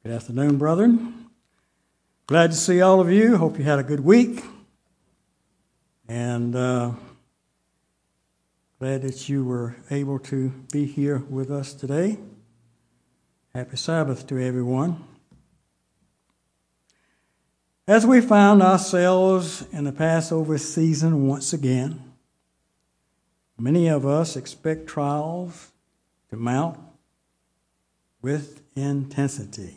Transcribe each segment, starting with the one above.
Good afternoon, brethren. Glad to see all of you. Hope you had a good week. And glad that you were able to be here with us today. Happy Sabbath to everyone. As we found ourselves in the Passover season once again, many of us expect trials to mount with intensity.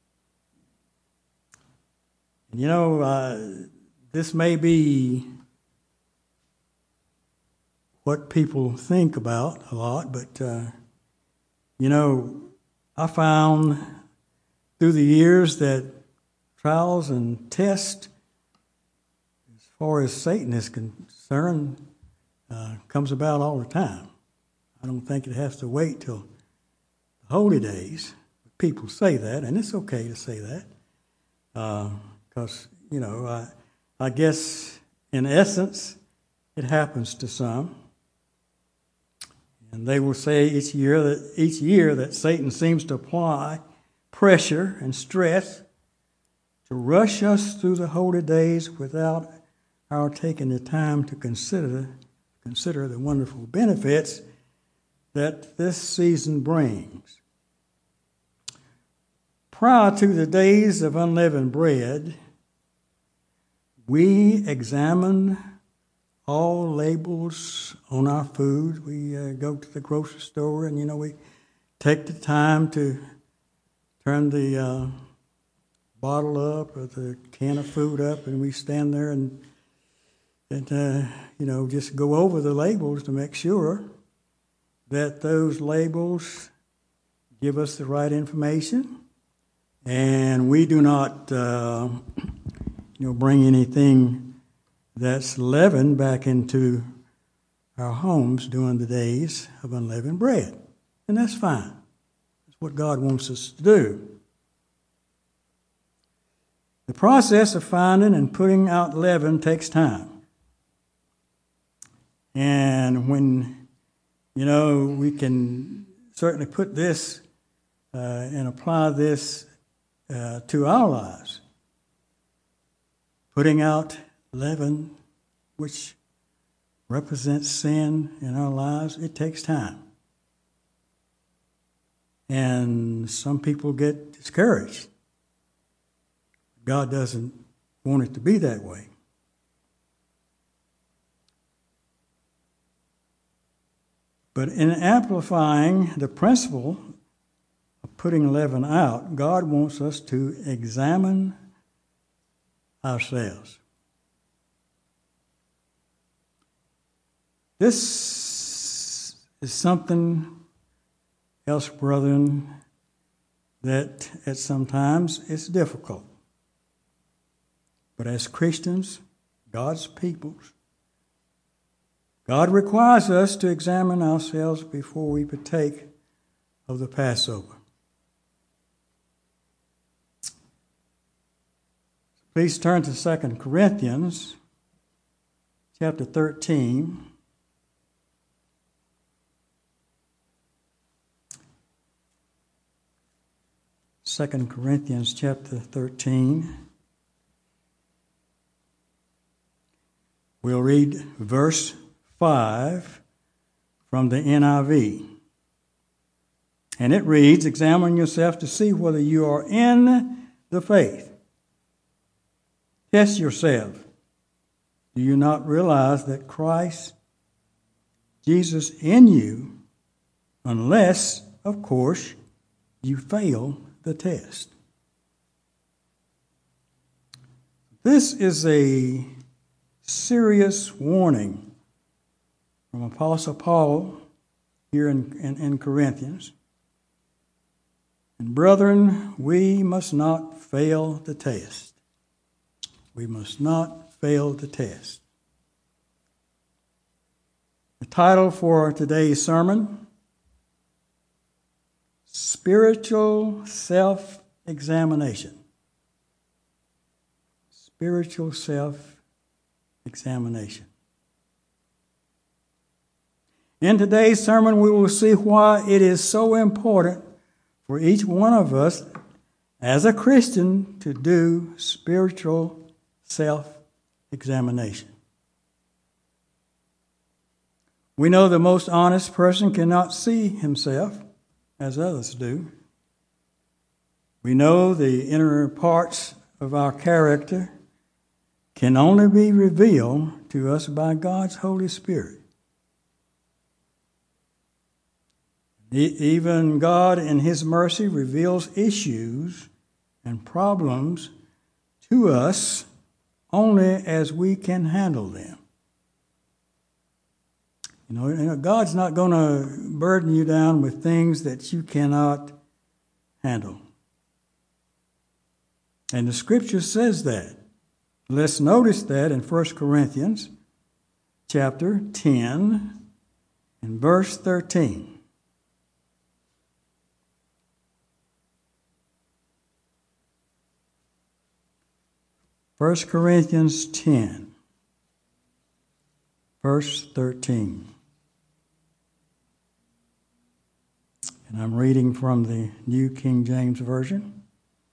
You know, this may be what people think about a lot, but, I found through the years that trials and tests, as far as Satan is concerned, comes about all the time. I don't think it has to wait till the holy days. People say that, and it's okay to say that. Because, I guess in essence, it happens to some. And they will say each year that Satan seems to apply pressure and stress to rush us through the holy days without our taking the time to consider the wonderful benefits that this season brings. Prior to the days of unleavened bread, we examine all labels on our food. We go to the grocery store and, we take the time to turn the bottle up or the can of food up, and we stand there and just go over the labels to make sure that those labels give us the right information. And we do not, bring anything that's leavened back into our homes during the days of unleavened bread. And that's fine. That's what God wants us to do. The process of finding and putting out leaven takes time. And when, we can certainly put this and apply this to our lives. Putting out leaven, which represents sin in our lives, it takes time. And some people get discouraged. God doesn't want it to be that way. But in amplifying the principle of putting leaven out, God wants us to examine ourselves. This is something else, brethren, that at sometimes it's difficult. But as Christians, God's peoples, God requires us to examine ourselves before we partake of the Passover. Please turn to 2 Corinthians chapter 13. Second Corinthians chapter 13. We'll read verse 5 from the NIV. And it reads, "Examine yourself to see whether you are in the faith. Test yourself. Do you not realize that Christ Jesus in you, unless, of course, you fail the test?" This is a serious warning from Apostle Paul here in Corinthians. And brethren, we must not fail the test. We must not fail the test. The title for today's sermon, Spiritual Self-Examination. Spiritual self-examination. In today's sermon, we will see why it is so important for each one of us as a Christian, to do spiritual self-examination. We know the most honest person cannot see himself as others do. We know the inner parts of our character can only be revealed to us by God's Holy Spirit. Even God, in His mercy, reveals issues and problems to us only as we can handle them. You know, God's not going to burden you down with things that you cannot handle. And the Scripture says that. Let's notice that in 1 Corinthians chapter 10 and verse 13. 1 Corinthians 10, verse 13. And I'm reading from the New King James Version.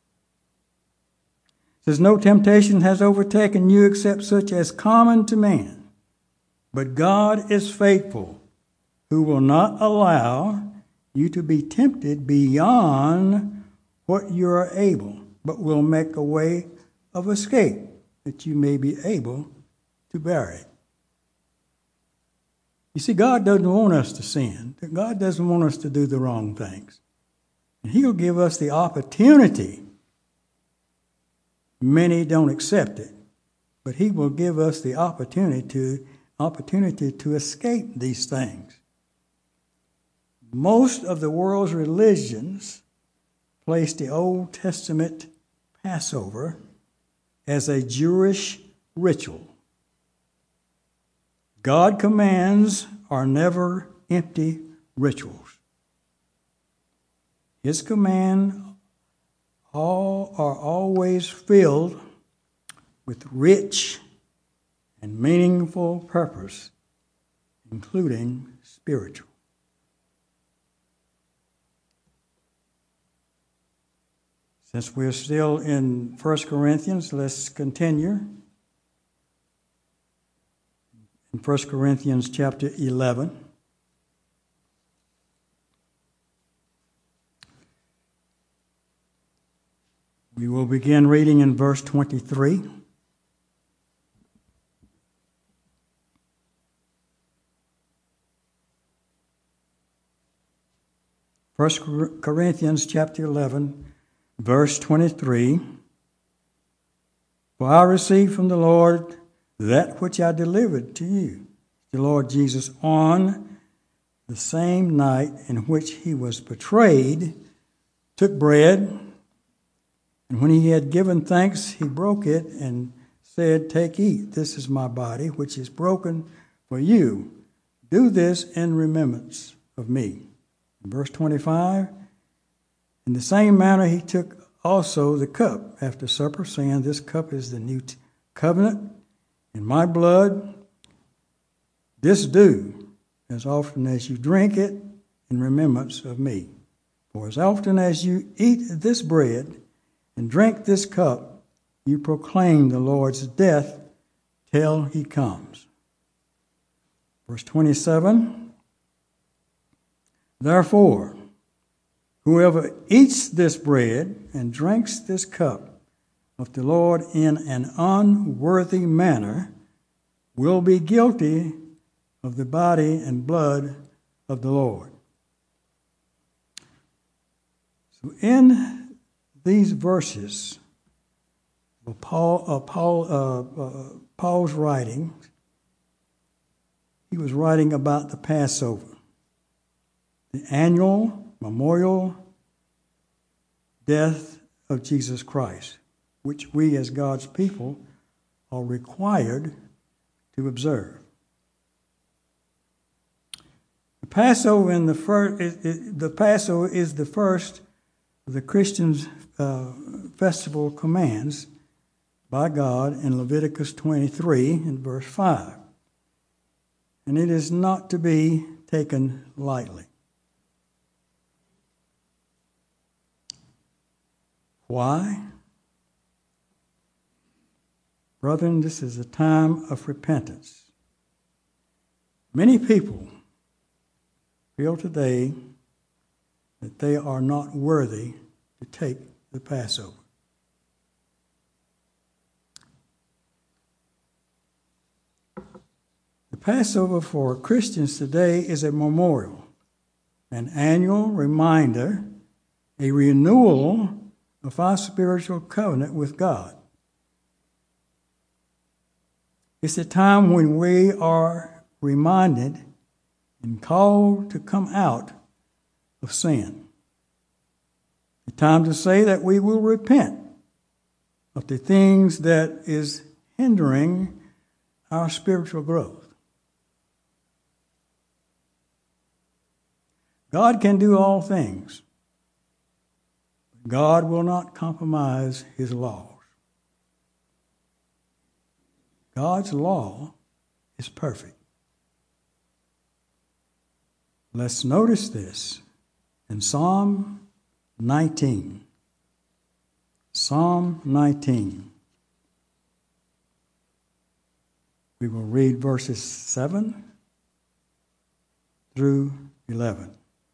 It says, "No temptation has overtaken you except such as common to man. But God is faithful, who will not allow you to be tempted beyond what you are able, but will make a way of escape, that you may be able to bear it." You see, God doesn't want us to sin. God doesn't want us to do the wrong things. And He'll give us the opportunity. Many don't accept it, but He will give us the opportunity to escape these things. Most of the world's religions place the Old Testament Passover as a Jewish ritual. God commands are never empty rituals. His commands are always filled with rich and meaningful purpose, including spiritual. Since we're still in 1 Corinthians, let's continue. In 1 Corinthians chapter 11. We will begin reading in verse 23. First Corinthians chapter 11, verse 23. "For I received from the Lord that which I delivered to you, the Lord Jesus, on the same night in which He was betrayed, took bread, and when He had given thanks, He broke it and said, 'Take, eat, this is my body, which is broken for you. Do this in remembrance of me.'" In verse 25, "In the same manner He took also the cup after supper, saying, 'This cup is the new covenant in my blood. This do, as often as you drink it, in remembrance of me. For as often as you eat this bread and drink this cup, you proclaim the Lord's death till He comes.'" Verse 27, "Therefore, whoever eats this bread and drinks this cup of the Lord in an unworthy manner will be guilty of the body and blood of the Lord." So in these verses, Paul's writing, he was writing about the Passover, the annual memorial death of Jesus Christ, which we as God's people are required to observe. The Passover is the first of the Christians' festival commands by God in Leviticus 23 and verse 5. And it is not to be taken lightly. Why? Brethren, this is a time of repentance. Many people feel today that they are not worthy to take the Passover. The Passover for Christians today is a memorial, an annual reminder, a renewal of our spiritual covenant with God. It's a time when we are reminded and called to come out of sin. A time to say that we will repent of the things that is hindering our spiritual growth. God can do all things. God will not compromise his laws. God's law is perfect. Let's notice this in Psalm 19. Psalm 19. We will read verses 7 through 11.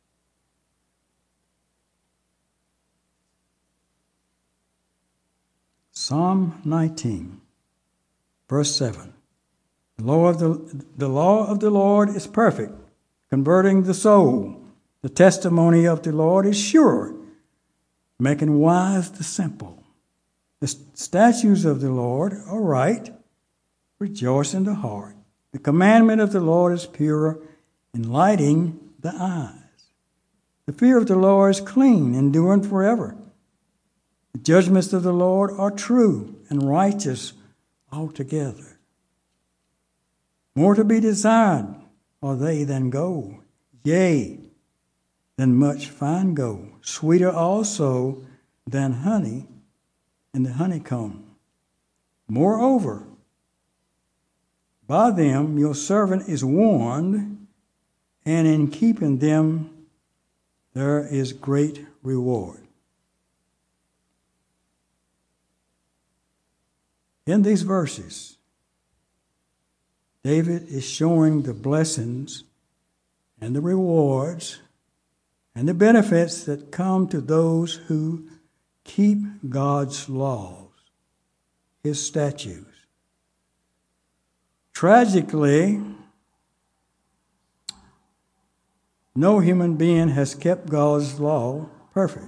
Psalm 19, verse 7. The law of the Lord is perfect, converting the soul. The testimony of the Lord is sure, making wise the simple. The statutes of the Lord are right, rejoice in the heart. The commandment of the Lord is pure, enlightening the eyes. The fear of the Lord is clean, enduring forever. The judgments of the Lord are true and righteous altogether. More to be desired are they than gold, yea, than much fine gold, sweeter also than honey in the honeycomb. Moreover, by them your servant is warned, and in keeping them there is great reward. In these verses, David is showing the blessings and the rewards and the benefits that come to those who keep God's laws, his statutes. Tragically, no human being has kept God's law perfect.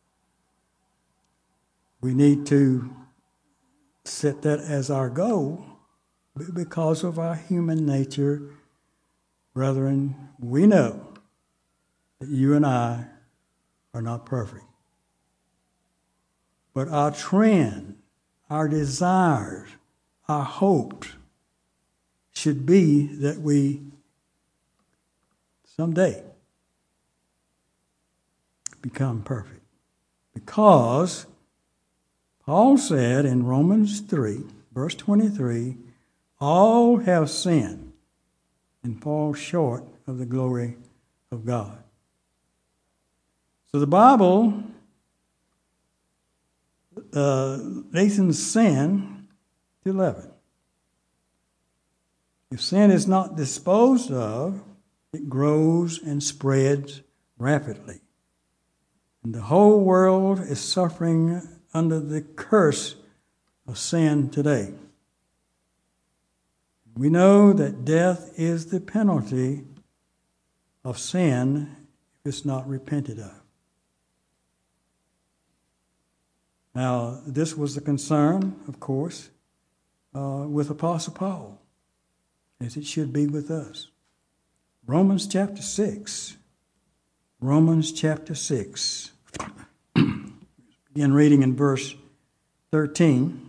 We need to set that as our goal because of our human nature. Brethren, we know that you and I are not perfect. But our trend, our desires, our hopes should be that we someday become perfect. Because Paul said in Romans 3, verse 23, all have sinned and fall short of the glory of God. So the Bible lessens sin to 11. If sin is not disposed of, it grows and spreads rapidly. And the whole world is suffering under the curse of sin today. We know that death is the penalty of sin if it's not repented of. Now, this was the concern, of course, with Apostle Paul, as it should be with us. Romans chapter 6. Romans chapter 6. Begin reading in verse 13.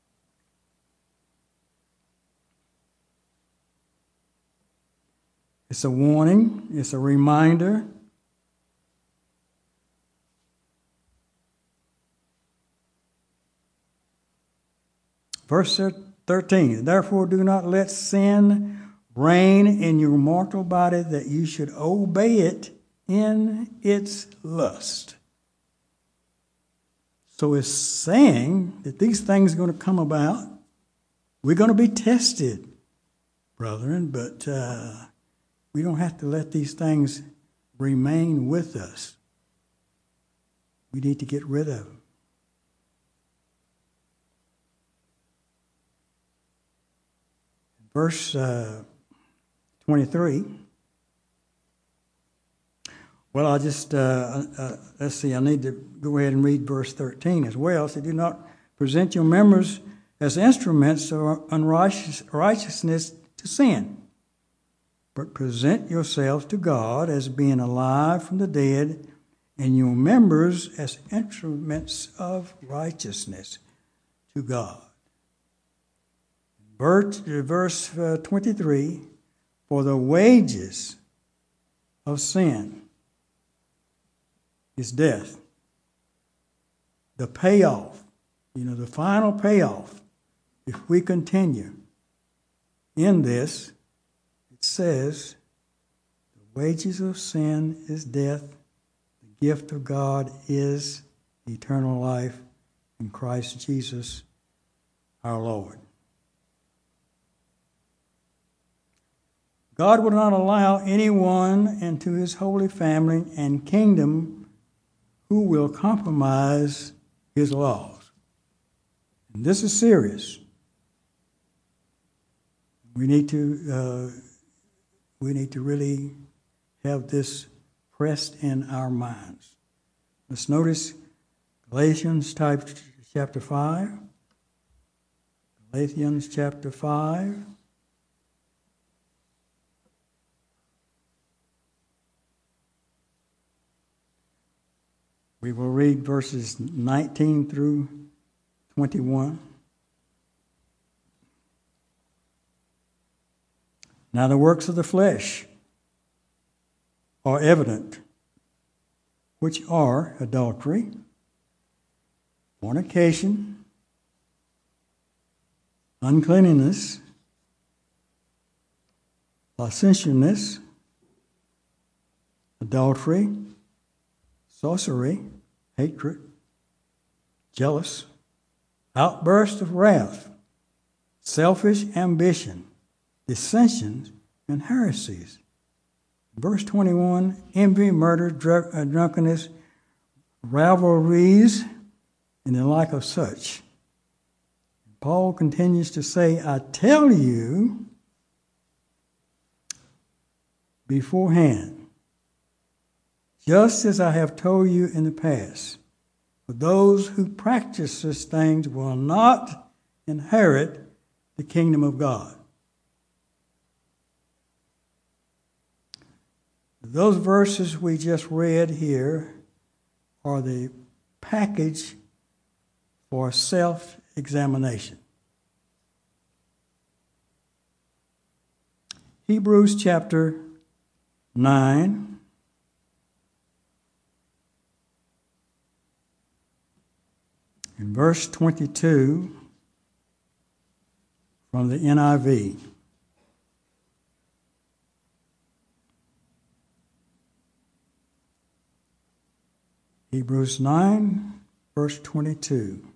It's a warning. It's a reminder. Verse 13. Therefore do not let sin reign in your mortal body, that you should obey it in its lust. So it's saying that these things are going to come about. We're going to be tested, brethren, but we don't have to let these things remain with us. We need to get rid of them. Verse 23. Well, I'll just, let's see, I need to go ahead and read verse 13 as well. So do not present your members as instruments of unrighteousness to sin, but present yourselves to God as being alive from the dead, and your members as instruments of righteousness to God. Verse 23, for the wages of sin is death. The payoff, the final payoff, if we continue in this, it says, the wages of sin is death. The gift of God is eternal life in Christ Jesus our Lord. God will not allow anyone into his holy family and kingdom who will compromise his laws. And this is serious. We need to really have this pressed in our minds. Let's notice Galatians chapter 5. Galatians chapter 5. We will read verses 19 through 21. Now the works of the flesh are evident, which are adultery, fornication, uncleanness, licentiousness, adultery, sorcery, hatred, jealous, outburst of wrath, selfish ambition, dissensions, and heresies. Verse 21, envy, murder, drunkenness, rivalries, and the like of such. Paul continues to say, I tell you beforehand, just as I have told you in the past, for those who practice such things will not inherit the kingdom of God. Those verses we just read here are the package for self-examination. Hebrews chapter 9. In verse 22 from the NIV. Hebrews 9, verse 22.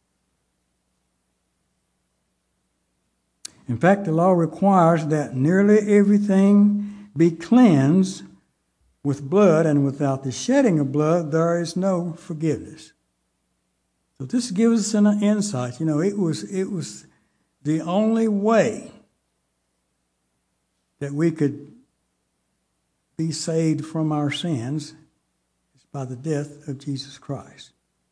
In fact, the law requires that nearly everything be cleansed with blood, and without the shedding of blood, there is no forgiveness. So this gives us an insight. It was the only way that we could be saved from our sins is by the death of Jesus Christ.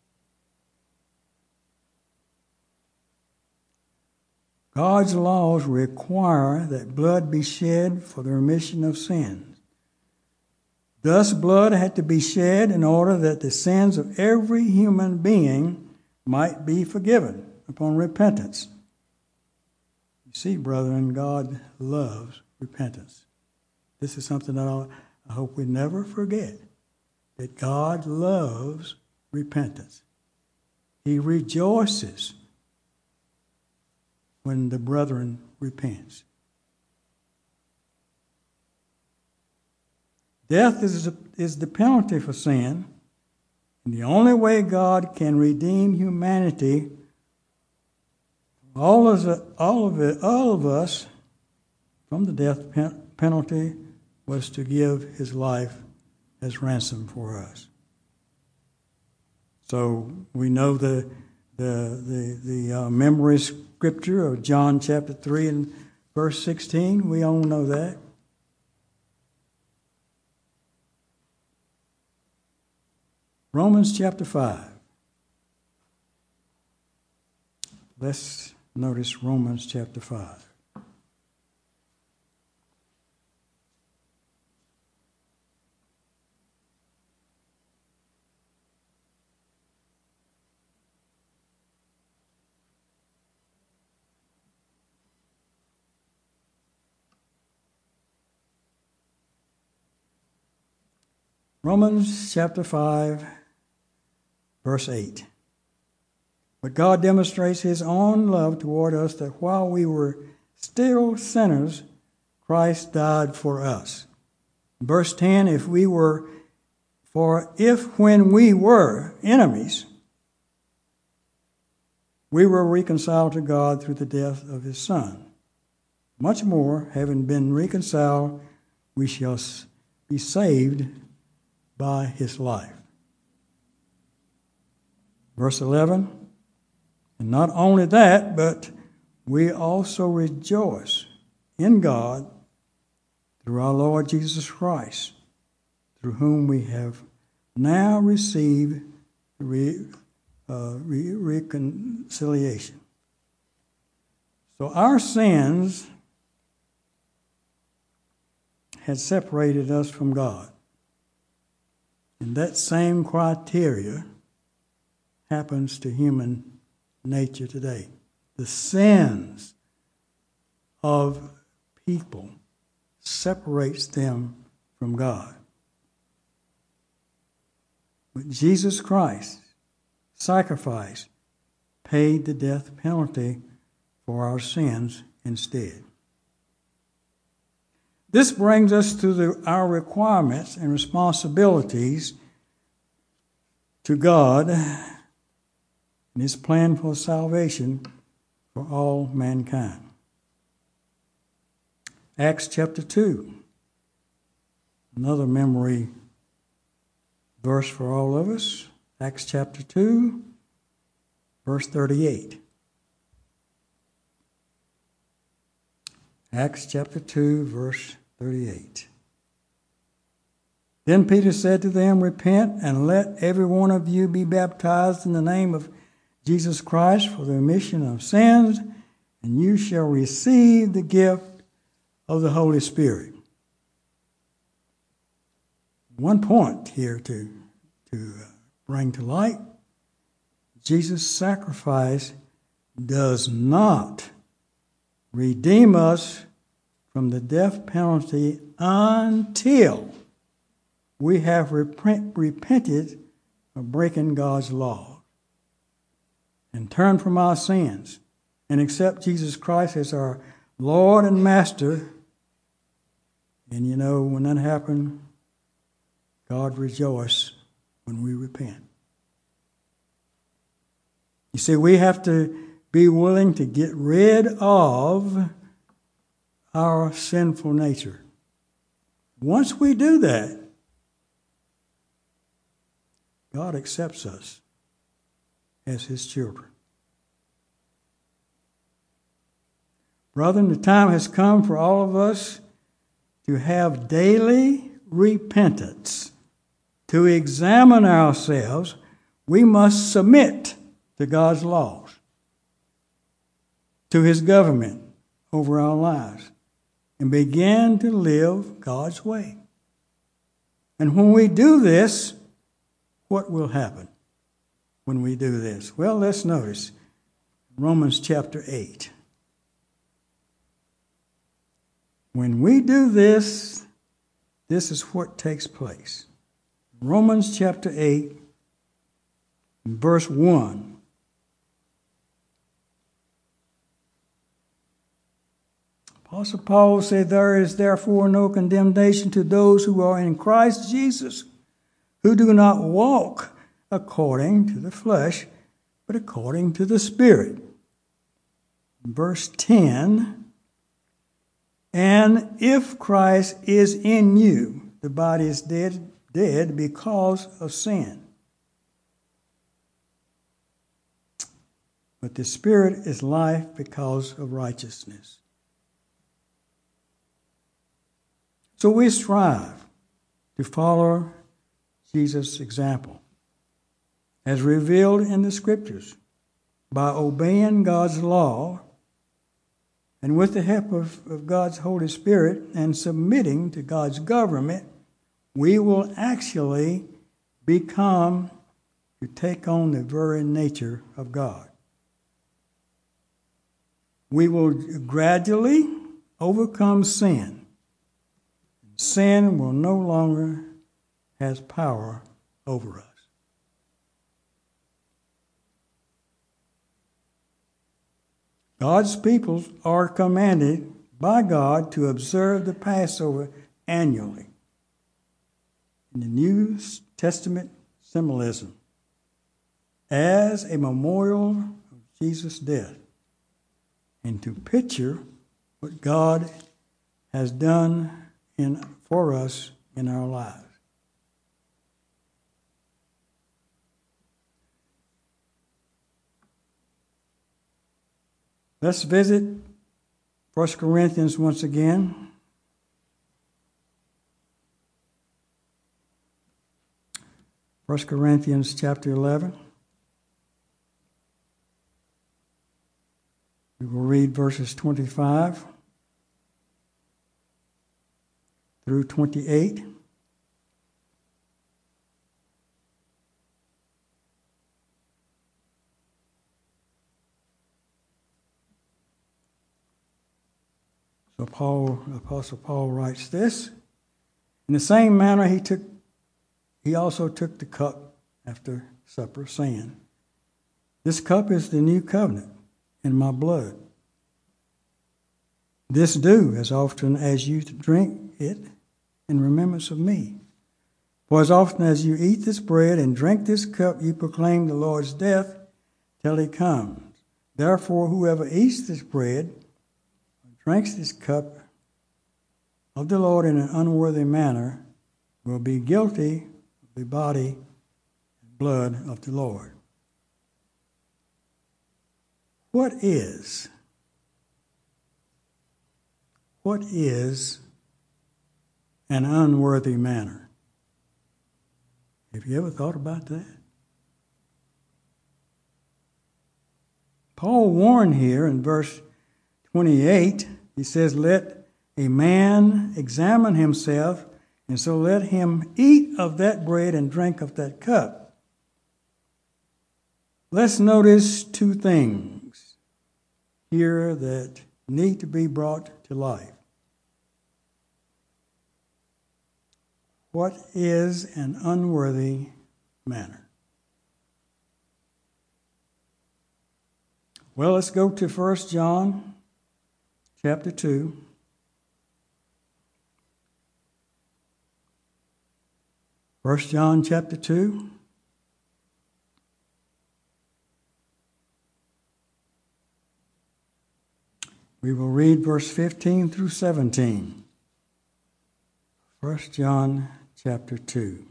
God's laws require that blood be shed for the remission of sins. Thus, blood had to be shed in order that the sins of every human being might be forgiven upon repentance. You see, brethren, God loves repentance. This is something that I hope we never forget, that God loves repentance. He rejoices when the brethren repents. Death is the penalty for sin, And the only way God can redeem humanity, all of us, from the death penalty, was to give his life as ransom for us. So we know the memory scripture of John chapter 3 and verse 16. We all know that. Romans chapter 5. Let's notice Romans chapter 5. Romans chapter 5, verse 8. But God demonstrates his own love toward us, that while we were still sinners, Christ died for us. Verse 10, if when we were enemies, we were reconciled to God through the death of his Son, much more, having been reconciled, we shall be saved by his life. Verse 11, and not only that, but we also rejoice in God through our Lord Jesus Christ, through whom we have now received reconciliation. So our sins had separated us from God. And that same criteria happens to human nature today. The sins of people separates them from God. But Jesus Christ, sacrifice, paid the death penalty for our sins instead. This brings us to our requirements and responsibilities to God and his plan for salvation for all mankind. Acts chapter 2, another memory verse for all of us. Acts chapter 2, verse 38. Acts chapter 2, verse 38. Then Peter said to them, repent and let every one of you be baptized in the name of Jesus Christ for the remission of sins, and you shall receive the gift of the Holy Spirit. One point here to bring to light. Jesus' sacrifice does not redeem us from the death penalty until we have repented of breaking God's law and turn from our sins and accept Jesus Christ as our Lord and Master. And you know, when that happens, God rejoices when we repent. You see, we have to be willing to get rid of our sinful nature. Once we do that, God accepts us as his children. Brethren, the time has come for all of us to have daily repentance. To examine ourselves, we must submit to God's laws, to his government over our lives, and begin to live God's way. And when we do this, what will happen when we do this? Well, let's notice Romans chapter 8. When we do this, this is what takes place. Romans chapter 8, verse 1. Apostle Paul said, there is therefore no condemnation to those who are in Christ Jesus, who do not walk according to the flesh, but according to the Spirit. Verse 10, and if Christ is in you, the body is dead because of sin. But the Spirit is life because of righteousness. So we strive to follow Jesus' example, as revealed in the Scriptures, by obeying God's law and with the help of God's Holy Spirit and submitting to God's government, we will actually become to take on the very nature of God. We will gradually overcome sin. Sin will no longer have power over us. God's people are commanded by God to observe the Passover annually. In the New Testament symbolism, as a memorial of Jesus' death, and to picture what God has done for us in our lives. Let's visit 1 Corinthians once again. First Corinthians chapter 11. We will read verses 25 through 28. So Apostle Paul writes this. In the same manner he also took the cup after supper, saying, this cup is the new covenant in my blood. This do as often as you drink it in remembrance of me. For as often as you eat this bread and drink this cup, you proclaim the Lord's death till he comes. Therefore, whoever eats this bread or drinks this cup of the Lord in an unworthy manner will be guilty of the body and blood of the Lord. What is an unworthy manner? Have you ever thought about that? Paul warned here in verse 28, he says, let a man examine himself, and so let him eat of that bread and drink of that cup. Let's notice two things here that need to be brought to life. What is an unworthy manner? Well, let's go to 1 John chapter 2. First John chapter 2. We will read verse 15 through 17. 1 John chapter 2.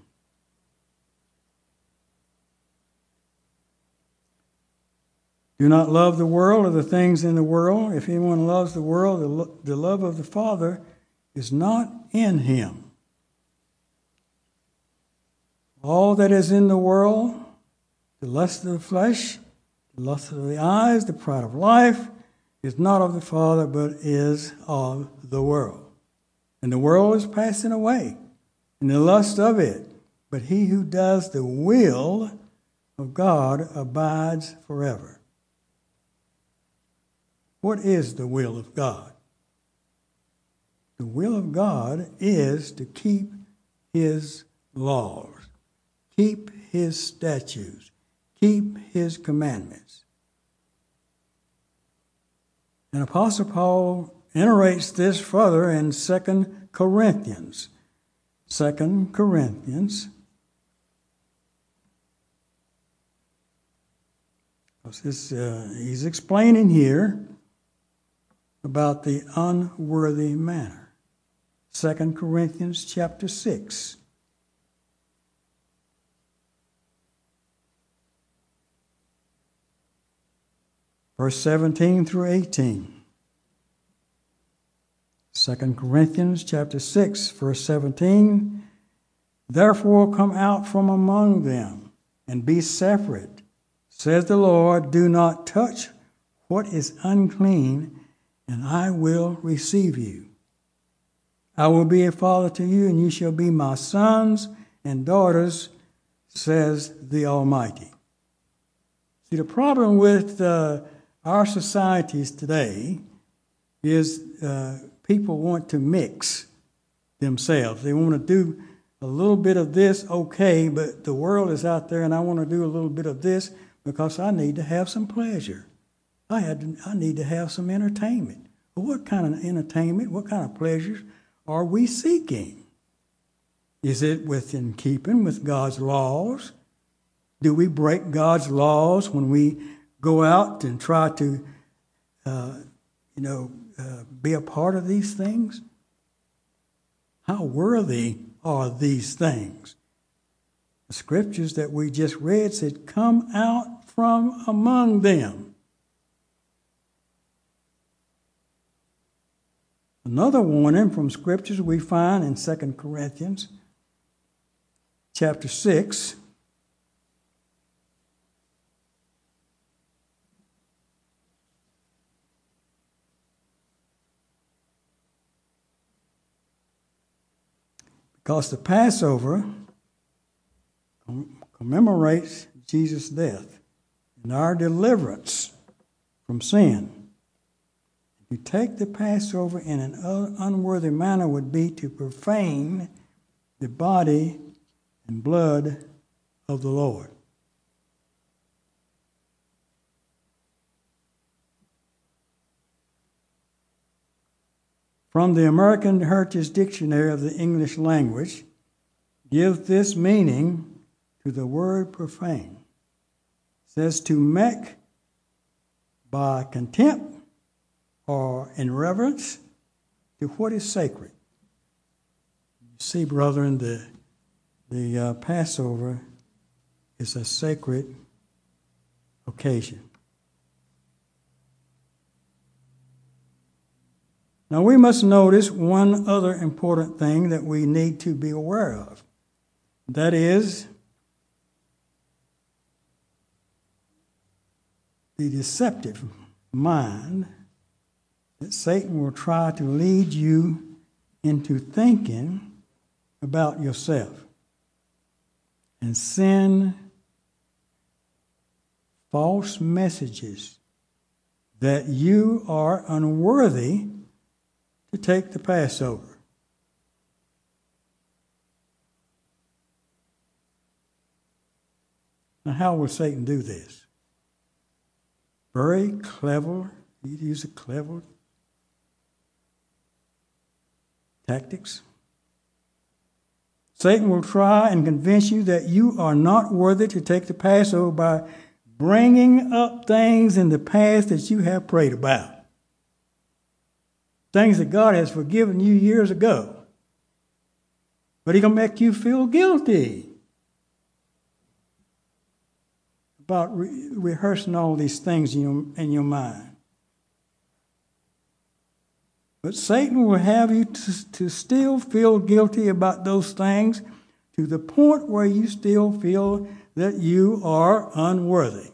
Do not love the world or the things in the world. If anyone loves the world, the love of the Father is not in him. All that is in the world, the lust of the flesh, the lust of the eyes, the pride of life, is not of the Father, but is of the world. And the world is passing away, and the lust of it. But he who does the will of God abides forever. What is the will of God? The will of God is to keep his laws, keep his statutes, keep his commandments. And Apostle Paul iterates this further in 2 Corinthians. 2 Corinthians He's explaining here about the unworthy manner. 2 Corinthians chapter 6. Verse 17 through 18. 2 Corinthians chapter 6, verse 17. Therefore come out from among them, and be separate, says the Lord. Do not touch what is unclean, and I will receive you. I will be a father to you, and you shall be my sons and daughters, says the Almighty. See, the problem with our societies today is people want to mix themselves. They want to do a little bit of this, okay, but the world is out there and I want to do a little bit of this because I need to have some pleasure. I need to have some entertainment. Well, what kind of entertainment, what kind of pleasures are we seeking? Is it within keeping with God's laws? Do we break God's laws when we go out and try to, be a part of these things? How worthy are these things? The scriptures that we just read said, come out from among them. Another warning from scriptures we find in 2 Corinthians chapter 6. Because the Passover commemorates Jesus' death and our deliverance from sin. To take the Passover in an unworthy manner would be to profane the body and blood of the Lord. From the American Heritage Dictionary of the English Language, give this meaning to the word profane. It says to make by contempt or in reverence to what is sacred. You see, brethren, the Passover is a sacred occasion. Now, we must notice one other important thing that we need to be aware of. That is the deceptive mind that Satan will try to lead you into thinking about yourself and send false messages that you are unworthy to take the Passover. Now, how will Satan do this? Very clever. He'd use a clever tactics. Satan will try and convince you that you are not worthy to take the Passover by bringing up things in the past that you have prayed about. Things that God has forgiven you years ago. But he's going to make you feel guilty about rehearsing all these things in your mind. But Satan will have you to still feel guilty about those things to the point where you still feel that you are unworthy.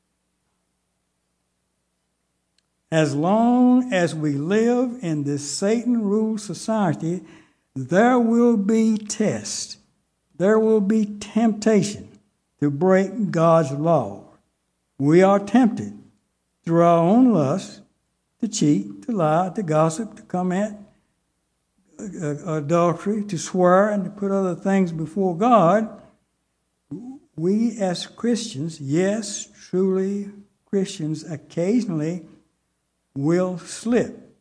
As long as we live in this Satan-ruled society, there will be tests. There will be temptation to break God's law. We are tempted through our own lust to cheat, to lie, to gossip, to commit adultery, to swear, and to put other things before God. We as Christians, yes, truly Christians, occasionally will slip.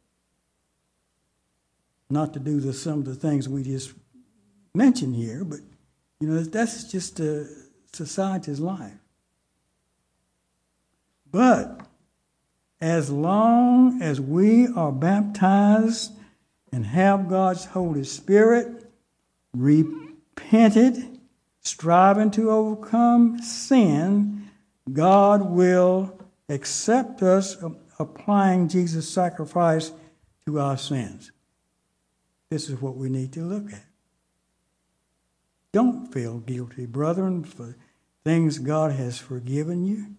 Not to do some of the things we just mentioned here, but that's just society's life. But as long as we are baptized and have God's Holy Spirit, repented, striving to overcome sin, God will accept us applying Jesus' sacrifice to our sins. This is what we need to look at. Don't feel guilty, brethren, for things God has forgiven you.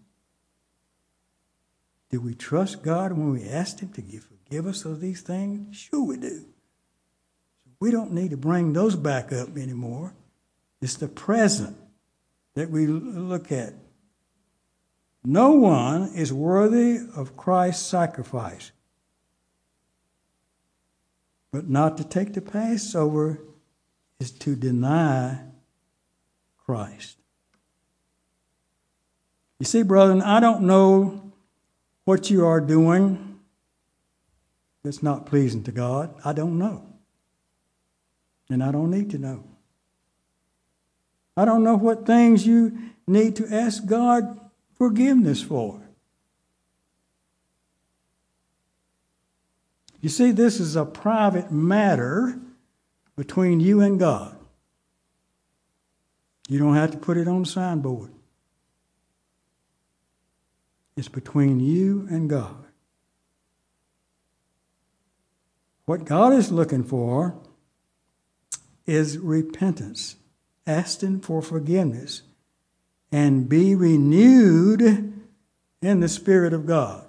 Do we trust God when we ask Him to forgive us of these things? Sure we do. We don't need to bring those back up anymore. It's the present that we look at. No one is worthy of Christ's sacrifice. But not to take the Passover is to deny Christ. You see, brethren, I don't know what you are doing that's not pleasing to God. I don't know. And I don't need to know. I don't know what things you need to ask God forgiveness for. You see, this is a private matter between you and God. You don't have to put it on the signboard. It's between you and God. What God is looking for is repentance, asking for forgiveness, and be renewed in the Spirit of God.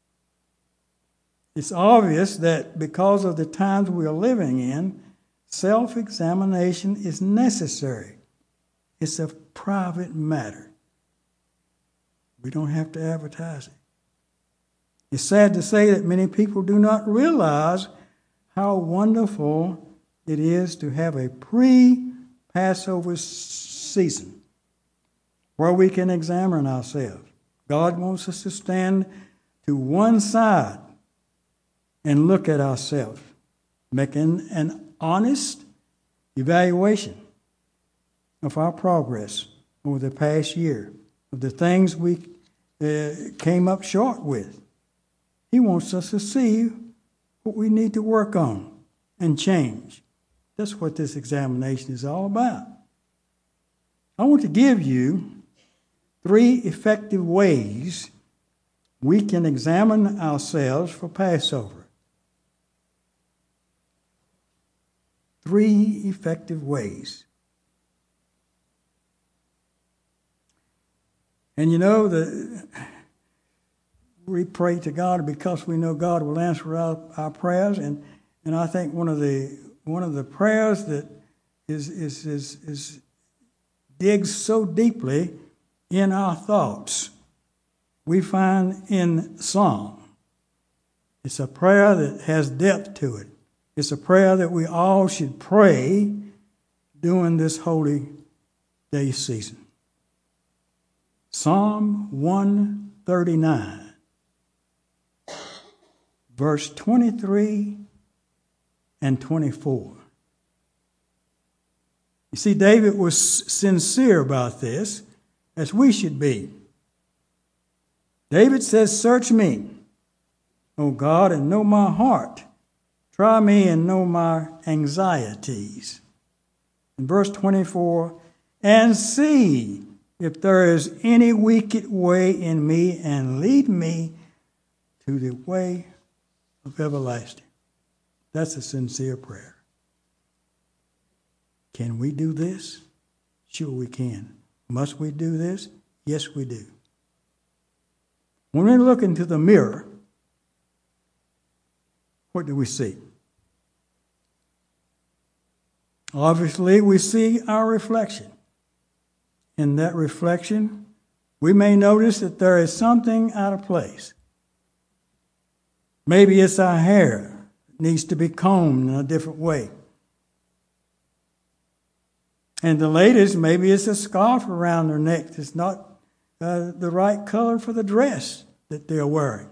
It's obvious that because of the times we are living in, self-examination is necessary. It's a private matter. We don't have to advertise it. It's sad to say that many people do not realize how wonderful it is to have a pre-Passover season where we can examine ourselves. God wants us to stand to one side and look at ourselves, making an honest evaluation of our progress over the past year, of the things we came up short with. He wants us to see what we need to work on and change. That's what this examination is all about. I want to give you 3 effective ways we can examine ourselves for Passover. 3 effective ways. And you know, we pray to God because we know God will answer our prayers. And I think one of the prayers that is digs so deeply in our thoughts, we find in Psalm. It's a prayer that has depth to it. It's a prayer that we all should pray during this holy day season. Psalm 139, verse 23 and 24. You see, David was sincere about this, as we should be. David says, "Search me, O God, and know my heart. Try me and know my anxieties." In verse 24, "And see if there is any wicked way in me, and lead me to the way of everlasting." That's a sincere prayer. Can we do this? Sure we can. Must we do this? Yes, we do. When we look into the mirror, what do we see? Obviously, we see our reflection. In that reflection, we may notice that there is something out of place. Maybe it's our hair. It needs to be combed in a different way. And the ladies, maybe it's a scarf around their neck that's not the right color for the dress that they're wearing.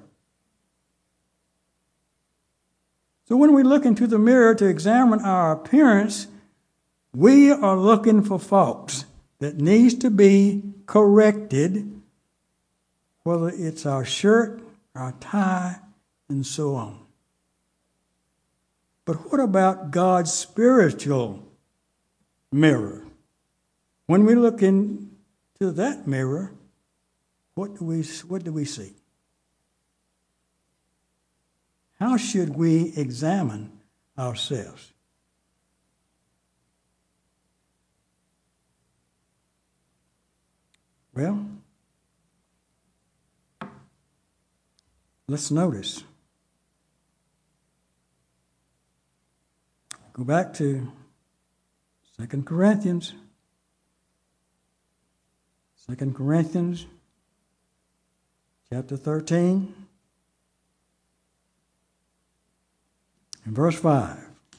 So when we look into the mirror to examine our appearance, we are looking for faults that needs to be corrected whether it's our shirt, our tie, and so on. But what about God's spiritual mirror? When we look into that mirror, what do we see? How should we examine ourselves? Well, let's notice. Go back to 2 Corinthians. 2 Corinthians chapter 13 and verse 5.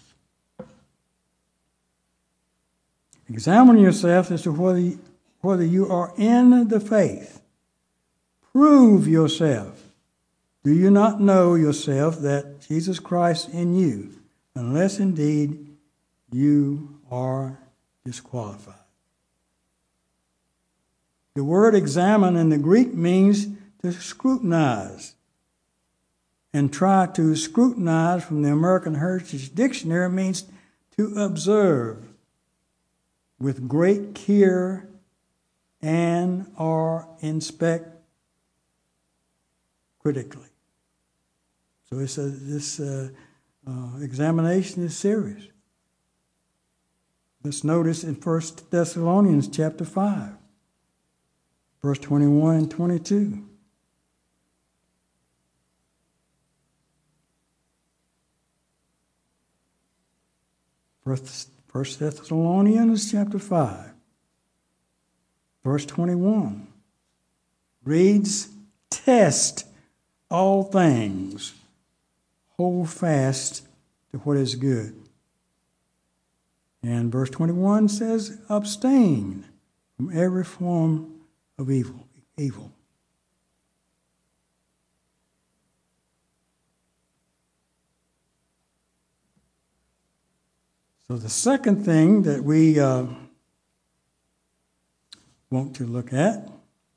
Examine yourself as to whether you are in the faith. Prove yourself. Do you not know yourself that Jesus Christ in you, unless indeed you are disqualified? The word examine in the Greek means to scrutinize. And try to scrutinize from the American Heritage Dictionary means to observe with great care and or inspect critically. So this examination is serious. Let's notice in 1 Thessalonians chapter 5, verse 21 and 22. First Thessalonians chapter 5, verse 21 reads, "Test all things, hold fast to what is good." And verse 21 says, "Abstain from every form of evil." So the second thing that we want to look at,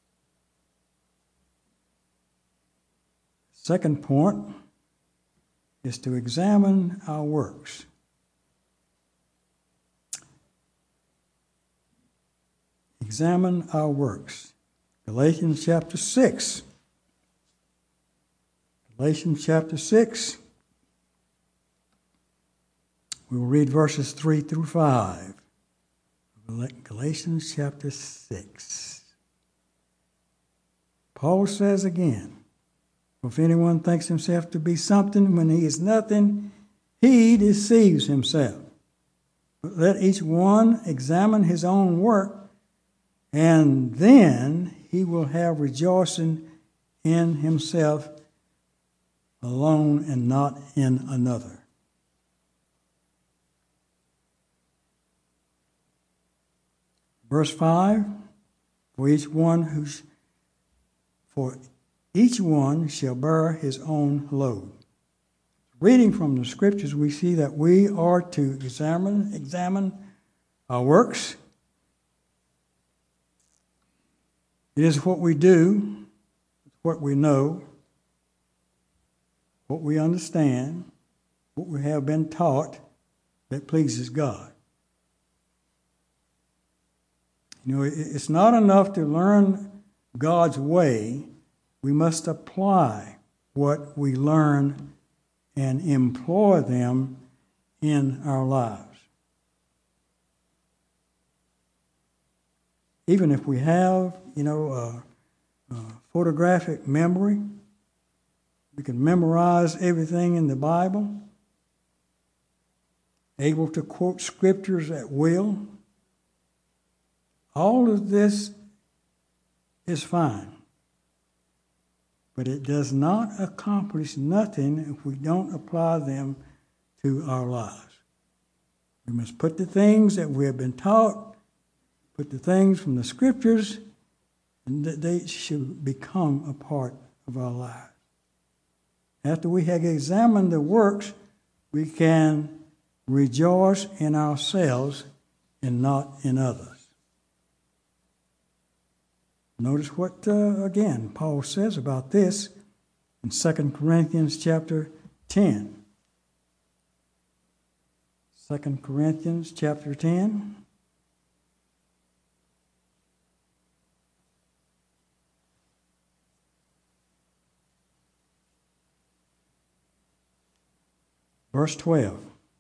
second point, is to examine our works. Examine our works. Galatians chapter 6. Galatians chapter 6. We will read verses 3 through 5. Galatians chapter 6. Paul says again, "If anyone thinks himself to be something when he is nothing, he deceives himself. But let each one examine his own work, and then he will have rejoicing in himself alone and not in another." Verse 5, for each one shall bear his own load. Reading from the scriptures, we see that we are to examine our works. It is what we do, what we know, what we understand, what we have been taught that pleases God. You know, it's not enough to learn God's way. We must apply what we learn and employ them in our lives. Even if we have, a photographic memory, we can memorize everything in the Bible, able to quote scriptures at will. All of this is fine, but it does not accomplish nothing if we don't apply them to our lives. We must put the things that we have been taught, put the things from the scriptures, and that they should become a part of our lives. After we have examined the works, we can rejoice in ourselves and not in others. Notice what, again, Paul says about this in 2 Corinthians chapter 10. 2 Corinthians chapter 10. Verse 12.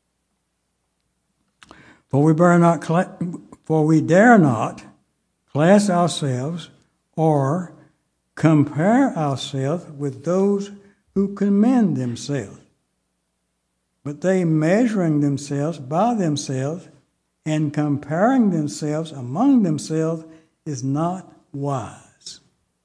For we dare not class ourselves or compare ourselves with those who commend themselves, but they measuring themselves by themselves and comparing themselves among themselves is not wise.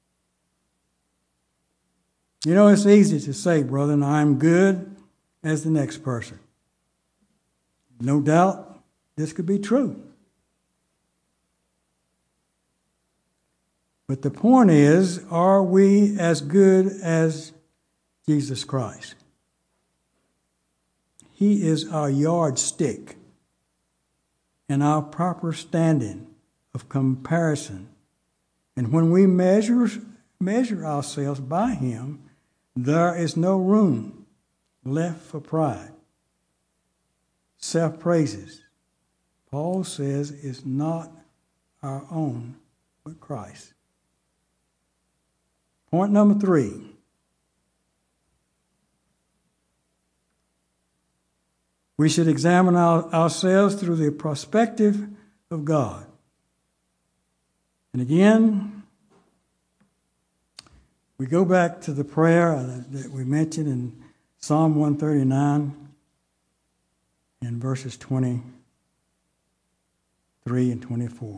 You know, it's easy to say, brother, I'm good as the next person. No doubt this could be true. But the point is, are we as good as Jesus Christ? He is our yardstick and our proper standing of comparison. And when we measure ourselves by him, there is no room left for pride. Self-praises, Paul says, is not our own, but Christ. Point number 3. We should examine ourselves through the perspective of God. And again, we go back to the prayer that we mentioned in Psalm 139 in verses 23 and 24.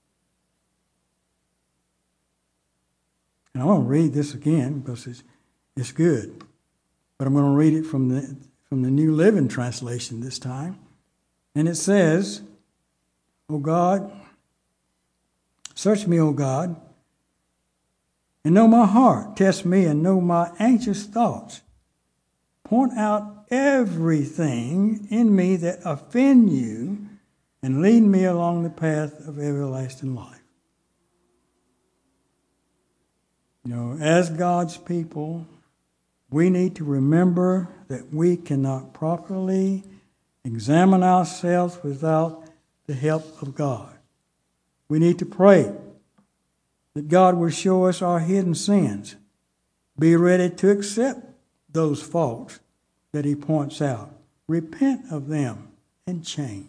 And I want to read this again because it's good. But I'm going to read it from the New Living Translation this time. And it says, O God, search me, O God, and know my heart. Test me and know my anxious thoughts. Point out everything in me that offend you and lead me along the path of everlasting life. You know, as God's people, we need to remember that we cannot properly examine ourselves without the help of God. We need to pray that God will show us our hidden sins. Be ready to accept those faults that he points out. Repent of them and change.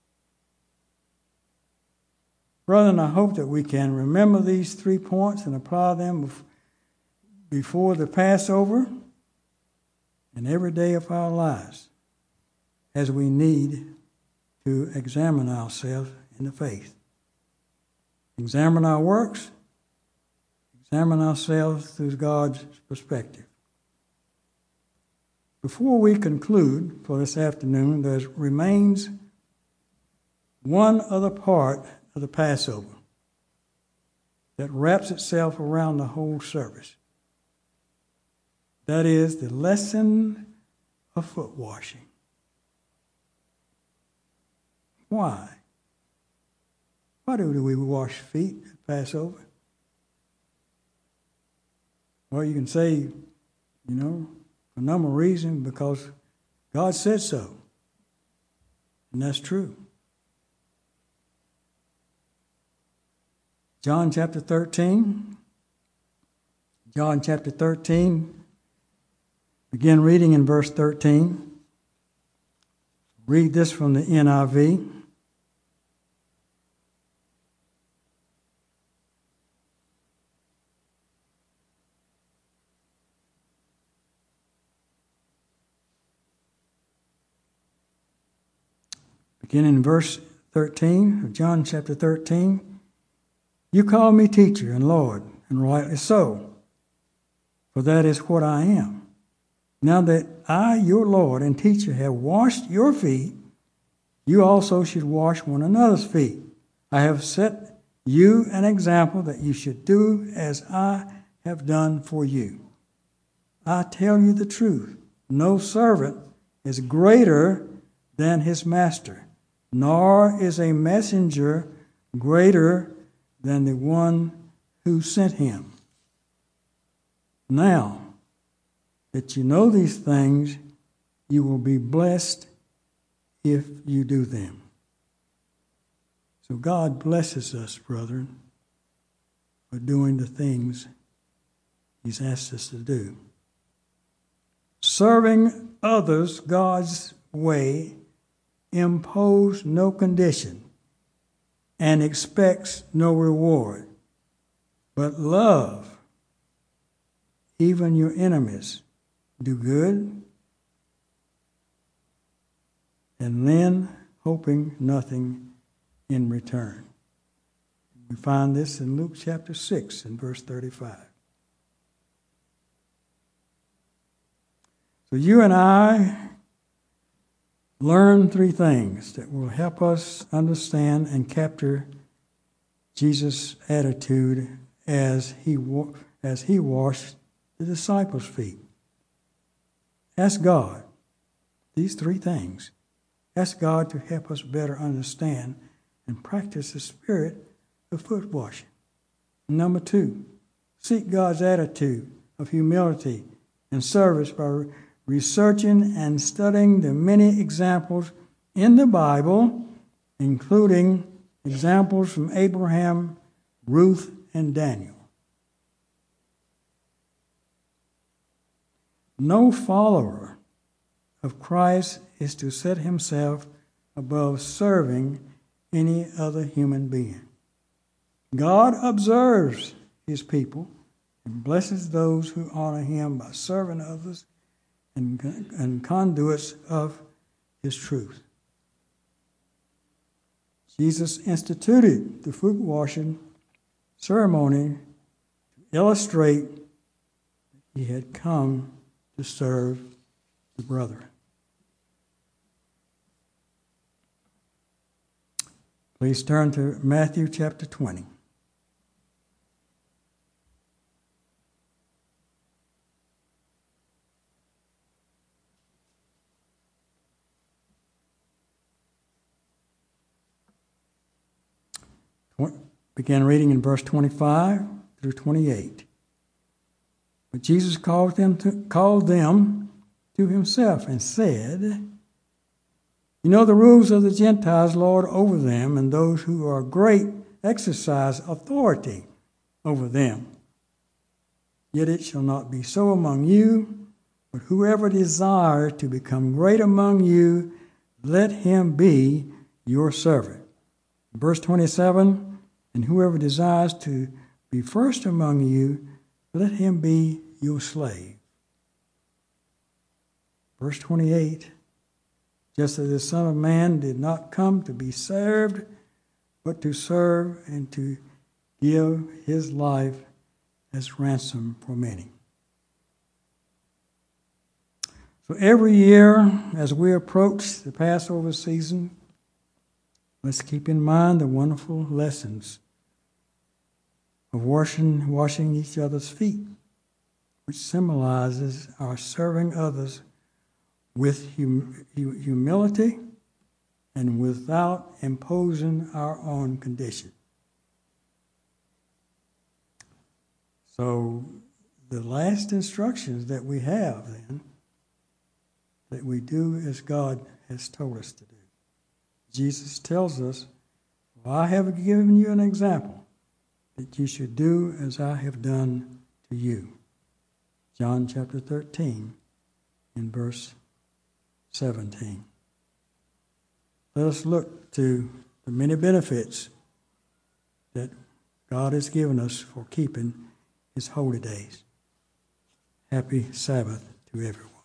Brethren, I hope that we can remember these 3 points and apply them before the Passover and every day of our lives as we need to examine ourselves in the faith. Examine our works, examine ourselves through God's perspective. Before we conclude for this afternoon, there remains one other part of the Passover that wraps itself around the whole service. That is the lesson of foot washing. Why? Why do we wash feet at Passover? Well, you can say, for a number of reasons, because God said so. And that's true. John chapter 13, begin reading in verse 13. Read this from the NIV. Begin in verse 13 of John chapter 13. You call me teacher and Lord, and rightly so, for that is what I am. Now that I, your Lord and teacher, have washed your feet, you also should wash one another's feet. I have set you an example that you should do as I have done for you. I tell you the truth. No servant is greater than his master, nor is a messenger greater than the one who sent him. Now that you know these things, you will be blessed if you do them. So God blesses us, brethren, for doing the things he's asked us to do. Serving others God's way imposes no condition and expects no reward, but love even your enemies, do good, and lend, hoping nothing in return. We find this in Luke chapter 6 and verse 35. So you and I learn three things that will help us understand and capture Jesus' attitude as he washed the disciples' feet. Ask God these three things. Ask God to help us better understand and practice the spirit of foot washing. Number two, seek God's attitude of humility and service by researching and studying the many examples in the Bible, including examples from Abraham, Ruth, and Daniel. No follower of Christ is to set himself above serving any other human being. God observes his people and blesses those who honor him by serving others and conduits of his truth. Jesus instituted the foot washing ceremony to illustrate that he had come to serve the brethren. Please turn to Matthew chapter 20. Begin reading in verse 25 through 28. But Jesus called them to himself and said, "You know the rules of the Gentiles lord over them, and those who are great exercise authority over them. Yet it shall not be so among you, but whoever desires to become great among you, let him be your servant." Verse 27, "And whoever desires to be first among you, let him be your slave." Verse 28, "Just as the Son of Man did not come to be served, but to serve and to give his life as ransom for many." So every year, as we approach the Passover season, let's keep in mind the wonderful lessons of washing each other's feet, which symbolizes our serving others with humility and without imposing our own condition. So the last instructions that we have then, that we do as God has told us to do. Jesus tells us, "Well, I have given you an example that you should do as I have done to you." John chapter 13 in verse 17. Let us look to the many benefits that God has given us for keeping his holy days. Happy Sabbath to everyone.